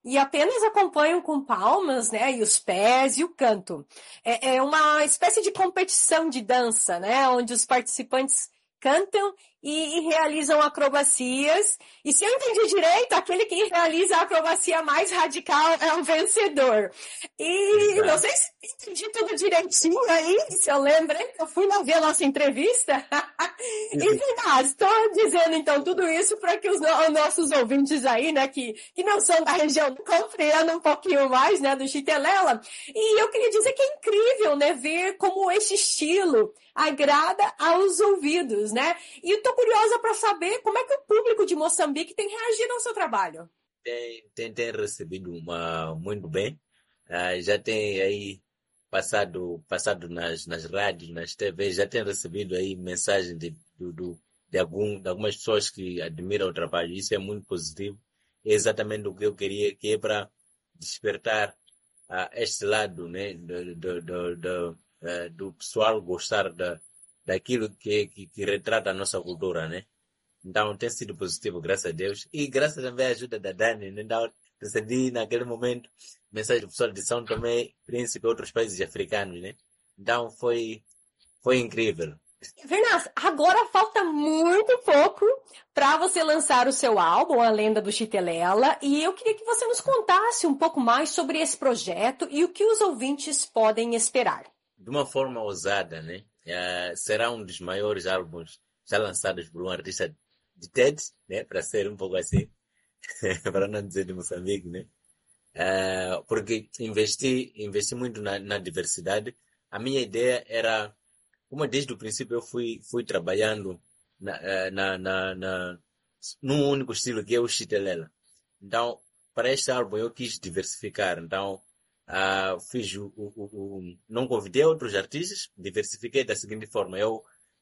e apenas acompanham com palmas, né, e os pés e o canto. É uma espécie de competição de dança, né, onde os participantes cantam e realizam acrobacias. E se eu entendi direito, aquele que realiza a acrobacia mais radical é o vencedor. E exato. Não sei se entendi tudo direitinho aí, se eu lembrei, eu fui lá ver a nossa entrevista. E estou dizendo então tudo isso para que os nossos ouvintes aí, né, que não são da região, compreendam um pouquinho mais, né, do Xitelela. E eu queria dizer que é incrível, né, ver como esse estilo agrada aos ouvidos, né? E eu tô curiosa para saber como é que o público de Moçambique tem reagido ao seu trabalho. Tem recebido muito bem. Já tem aí passado nas rádios, nas TVs, já tem recebido aí mensagens de algumas pessoas que admiram o trabalho. Isso é muito positivo. É exatamente o que eu queria, que é para despertar este lado, né, do pessoal gostar daquilo que retrata a nossa cultura, né? Então tem sido positivo, graças a Deus. E graças também à ajuda da Dani, né? Então, recebi naquele momento mensagem do pessoal de São Tomé, Príncipe e outros países africanos, né? Então foi incrível. Vernas, agora falta muito pouco para você lançar o seu álbum, A Lenda do Xitelela, e eu queria que você nos contasse um pouco mais sobre esse projeto e o que os ouvintes podem esperar. De uma forma ousada, né? Será um dos maiores álbuns já lançados por um artista de TED, né? Para ser um pouco assim, para não dizer de Moçambique, né? Porque investi muito na diversidade. A minha ideia era, como desde o princípio eu fui trabalhando num único estilo, que é o Xitelela. Então, para este álbum eu quis diversificar. Então, fiz não convidei outros artistas, diversifiquei da seguinte forma: eu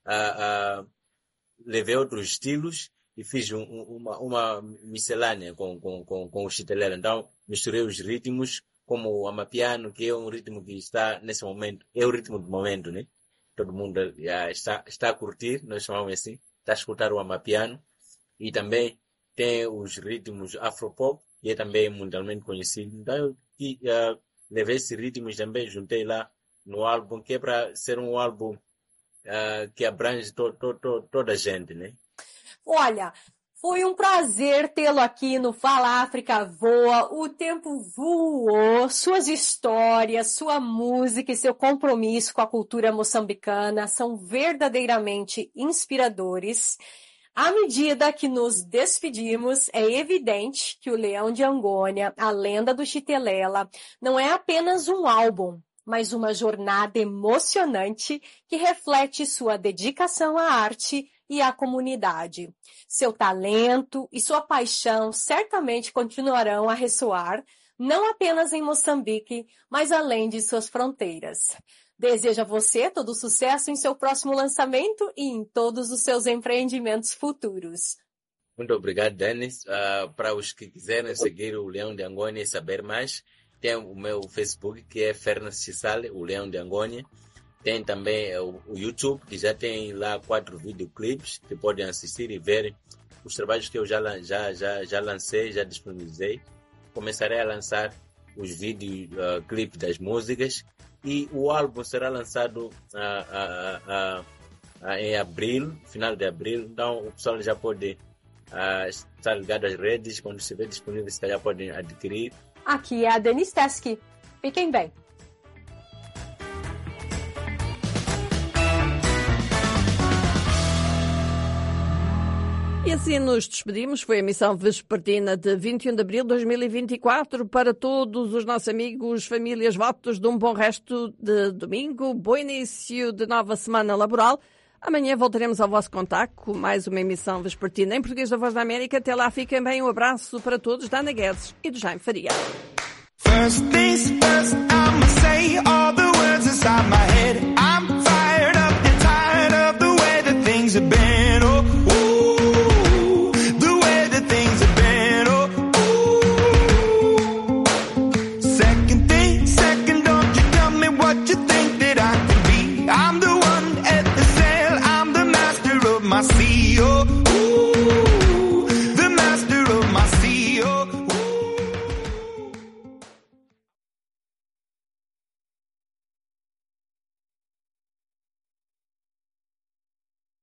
levei outros estilos e fiz uma miscelânea com o Xitelela. Então misturei os ritmos, como o amapiano, que é um ritmo que está nesse momento, é o ritmo do momento, né? Todo mundo está a curtir, nós chamamos assim, está a escutar o amapiano. E também tem os ritmos afropop, que é também mundialmente conhecido. Então eu levei esses ritmos também, juntei lá no álbum, que é para ser um álbum que abrange toda a gente, né? Olha, foi um prazer tê-lo aqui no Fala África Voa. O tempo voou, suas histórias, sua música e seu compromisso com a cultura moçambicana são verdadeiramente inspiradores. À medida que nos despedimos, é evidente que o Leão de Angônia, A Lenda do Xitelela, não é apenas um álbum, mas uma jornada emocionante que reflete sua dedicação à arte e à comunidade. Seu talento e sua paixão certamente continuarão a ressoar, não apenas em Moçambique, mas além de suas fronteiras. Desejo a você todo sucesso em seu próximo lançamento e em todos os seus empreendimentos futuros. Muito obrigado, Denis. Para os que quiserem seguir o Leão de Angônia e saber mais, tem o meu Facebook, que é Fernas Chisale, o Leão de Angônia. Tem também o YouTube, que já tem lá 4 videoclipes que podem assistir e ver os trabalhos que eu já lancei, já disponibilizei. Começarei a lançar os videoclipes das músicas e o álbum será lançado em abril, final de abril. Então o pessoal já pode estar ligado às redes, quando estiver disponível, já podem adquirir. Aqui é a Dani Stesky. Fiquem bem. E assim nos despedimos. Foi a emissão vespertina de 21 de abril de 2024. Para todos os nossos amigos, famílias, votos de um bom resto de domingo, bom início de nova semana laboral. Amanhã voltaremos ao vosso contacto com mais uma emissão vespertina em português da Voz da América. Até lá, fiquem bem. Um abraço para todos da Ana Guedes e do Jaime Faria. First things first, I'ma say all the words inside my head. I'm fired up and tired of the way that things have been. Oh, ooh, the way that things have been. Oh, ooh. Second thing, second, don't you tell me what you think that I can be. I'm the one at the sail, I'm the master of my sea. Oh,